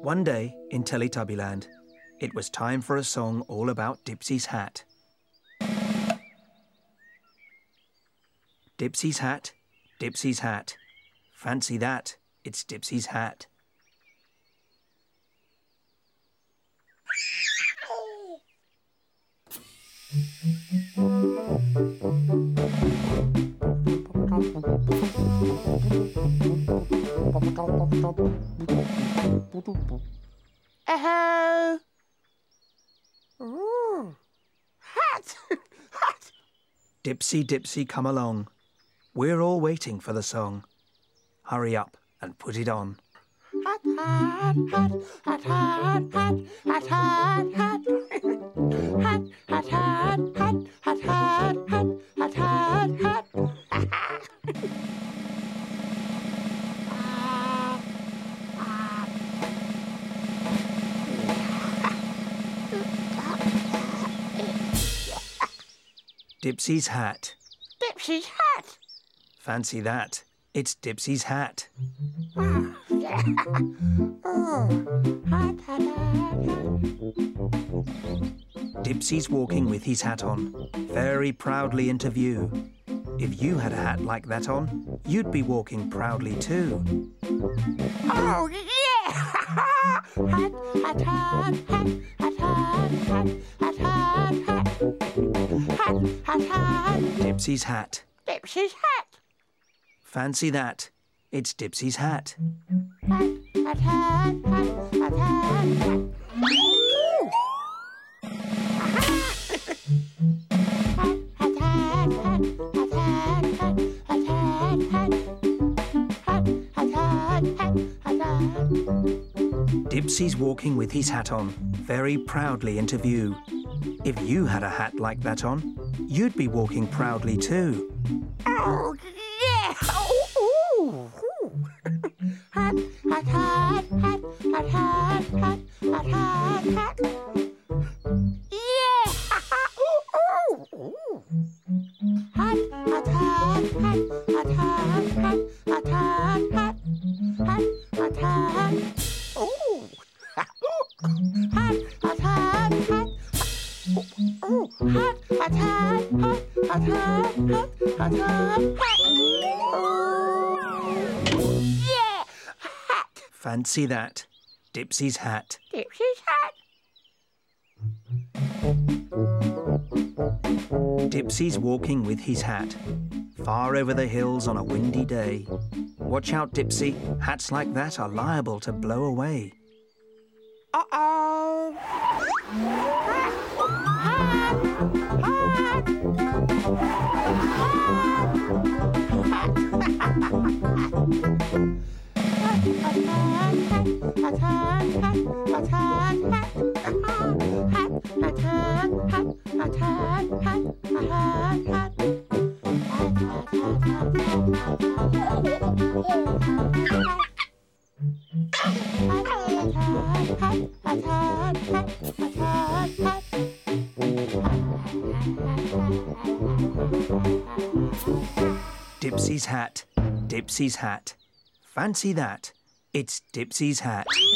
One day in Teletubbyland, it was time for a song all about Dipsy's hat. Dipsy's hat, Dipsy's hat. Fancy that, it's Dipsy's hat. Ooh. Hat! Hat! Dipsy, Dipsy, come along. We're all waiting for the song. Hurry up and put it on. Hat, hat, hat, hat, hat, hat, hat, hat, hat. Hat, hat, hat, hat, hat, hat, hat, hat, hat, hat. Dipsy's hat. Dipsy's hat! Fancy that, it's Dipsy's hat. Oh, yeah. Oh, hat, hat, hat, hat. Dipsy's walking with his hat on, very proudly into view. If you had a hat like that on, you'd be walking proudly too. Oh, yeah! Hat, hat, hat, hat, hat, hat, hat, hat, hat, hat. Hat, hat, hat. Dipsy's hat. Dipsy's hat. Fancy that, it's Dipsy's hat. Hat, hat, hat, hat, hat, hat, hat. Ooh. Hat, hat, hat, hat, hat, hat, hat, hat, hat, hat. Hat, hat, hat, hat, hat, hat. Dipsy's walking with his hat on, very proudly into view. If you had a hat like that on, you'd be walking proudly too. Oh, yeah! Oh, ooh, ooh. Hat, hat, hat, hat, hat, hat, hat, hat, hat, hat. Yeah! Ooh, ooh, ooh. Hat, hat, hat, hat, hat, hat, hat, hat, hat, hat. Hat, hat, hat. Ooh. Hat, hat, hat, hat. Ooh, hat, hat, hat, hat, hat, hat, hat, hat, hat. Yeah! Hat! Fancy that, Dipsy's hat. Dipsy's hat! Dipsy's walking with his hat, far over the hills on a windy day. Watch out, Dipsy, hats like that are liable to blow away. Uh-oh! Hat! Hat! Dipsy's hat, Dipsy's hat. Fancy that, it's Dipsy's hat.